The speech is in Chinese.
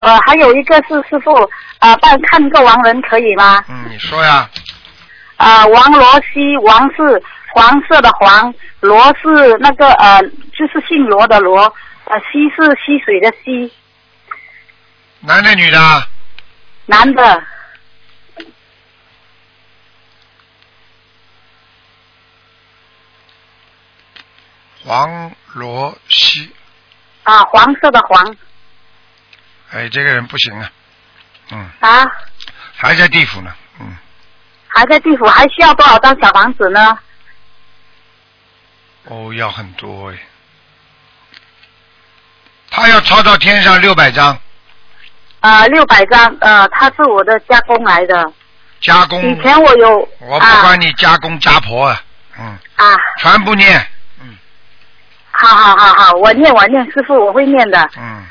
还有一个是师傅帮看个亡人可以吗？ 你说呀。 王罗西，王是黄色的黄，罗是那个就是姓罗的罗，溪是溪水的溪。 男的女的？ 男的。 黄罗西。 黄色的黄。 哎，这个人不行啊。还在地府呢。 还在地府，还需要多少张小房子呢？ 要很多哎。他要抄到天上600张。 600张，他是我的家公来的。 家公。 以前我有。 我不管你家公家婆啊。全部念。 好，我念，师傅我会念的。